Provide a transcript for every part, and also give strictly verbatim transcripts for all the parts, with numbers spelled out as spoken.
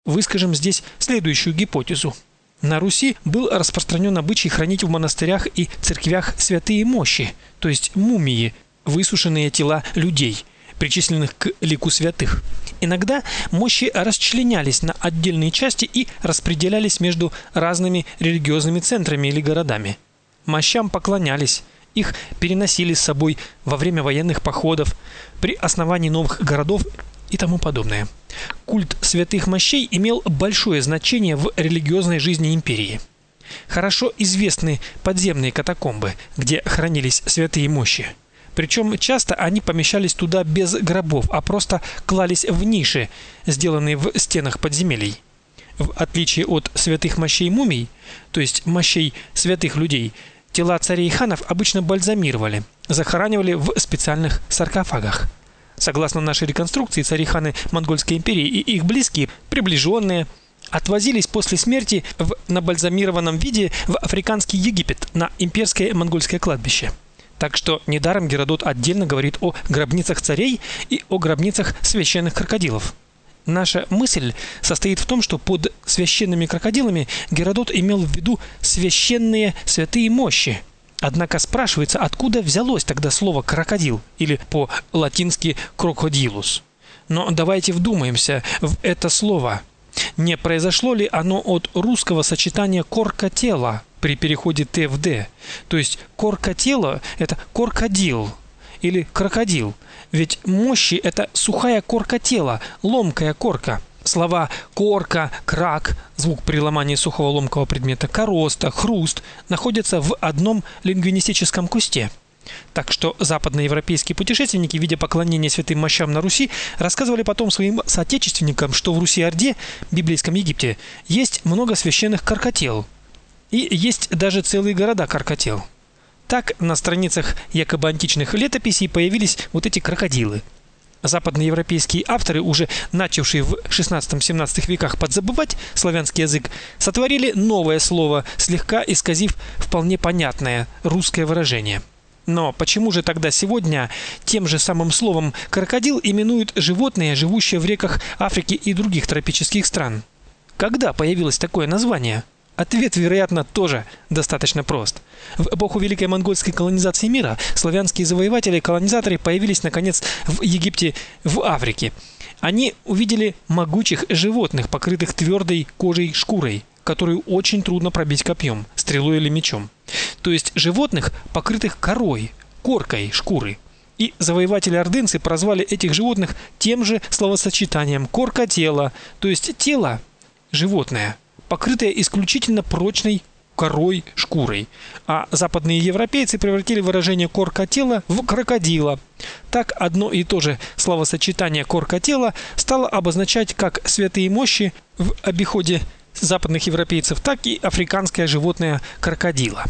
Выскажем здесь следующую гипотезу. На Руси был распространен обычай хранить в монастырях и церквях святые мощи, то есть мумии, высушенные тела людей, причисленных к лику святых. Иногда мощи расчленялись на отдельные части и распределялись между разными религиозными центрами или городами. Мощам поклонялись, их переносили с собой во время военных походов, при основании новых городов и тому подобное. Культ святых мощей имел большое значение в религиозной жизни империи. Хорошо известны подземные катакомбы, где хранились святые мощи. Причем часто они помещались туда без гробов, а просто клались в ниши, сделанные в стенах подземелий. В отличие от святых мощей мумий, то есть мощей святых людей, тела царей и ханов обычно бальзамировали, захоранивали в специальных саркофагах. Согласно нашей реконструкции, цари-ханы Монгольской империи и их близкие, приближенные, отвозились после смерти в набальзамированном виде в африканский Египет на имперское монгольское кладбище. Так что недаром Геродот отдельно говорит о гробницах царей и о гробницах священных крокодилов. Наша мысль состоит в том, что под священными крокодилами Геродот имел в виду священные святые мощи. Однако спрашивается, откуда взялось тогда слово крокодил или по-латински крокодилус. Но давайте вдумаемся в это слово. Не произошло ли оно от русского сочетания корка тела при переходе Т в Д? То есть корка тела это коркодил или крокодил. Ведь мощи это сухая корка тела, ломкая корка. Слова корка, крак, звук при ломании сухого ломкого предмета, короста, хруст находятся в одном лингвистическом кусте. Так что западноевропейские путешественники, видя поклонение святым мощам на Руси, рассказывали потом своим соотечественникам, что в Руси-Орде, библейском Египте, есть много священных крокотел. И есть даже целые города крокотел. Так на страницах якобы античных летописей появились вот эти крокодилы. Западноевропейские авторы, уже начавшие в шестнадцатом-семнадцатом веках подзабывать славянский язык, сотворили новое слово, слегка исказив вполне понятное русское выражение. Но почему же тогда сегодня тем же самым словом крокодил именуют животное, живущее в реках Африки и других тропических стран? Когда появилось такое название? Ответ, вероятно, тоже достаточно прост. В эпоху Великой монгольской колонизации мира славянские завоеватели и колонизаторы появились наконец в Египте, в Африке. Они увидели могучих животных, покрытых твердой кожей шкурой, которую очень трудно пробить копьем, стрелой или мечом. То есть животных, покрытых корой, коркой шкуры. И завоеватели-ордынцы прозвали этих животных тем же словосочетанием корка тела, то есть тело животное, покрытое исключительно прочной корой шкурой. А западные европейцы превратили выражение корка тела в крокодила. Так одно и то же словосочетание корка тела стало обозначать как святые мощи в обиходе западных европейцев, так и африканское животное крокодила.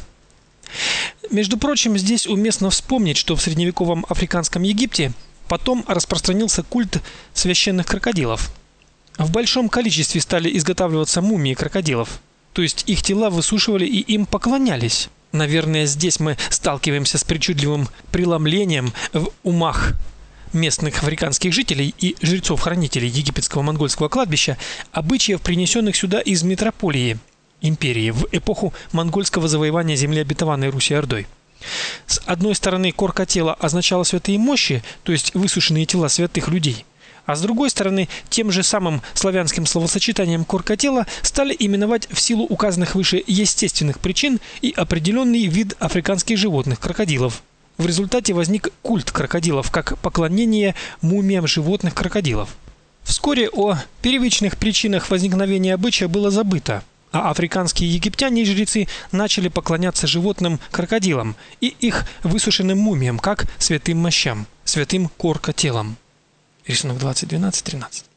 Между прочим, здесь уместно вспомнить, что в средневековом африканском Египте потом распространился культ священных крокодилов. В большом количестве стали изготавливаться мумии крокодилов, то есть их тела высушивали и им поклонялись. Наверное, здесь мы сталкиваемся с причудливым преломлением в умах местных африканских жителей и жрецов-хранителей египетского монгольского кладбища обычаев, принесенных сюда из метрополии империи в эпоху монгольского завоевания земли обетованной Руси-Ордой. С одной стороны, корка тела означала святые мощи, то есть высушенные тела святых людей. А с другой стороны, тем же самым славянским словосочетанием корка тела стали именовать в силу указанных выше естественных причин и определенный вид африканских животных крокодилов. В результате возник культ крокодилов как поклонение мумиям животных крокодилов. Вскоре о первичных причинах возникновения обычая было забыто, а африканские египтяне и жрецы начали поклоняться животным крокодилам и их высушенным мумиям как святым мощам, святым корка телам. Рисунок двадцать двенадцать тринадцать.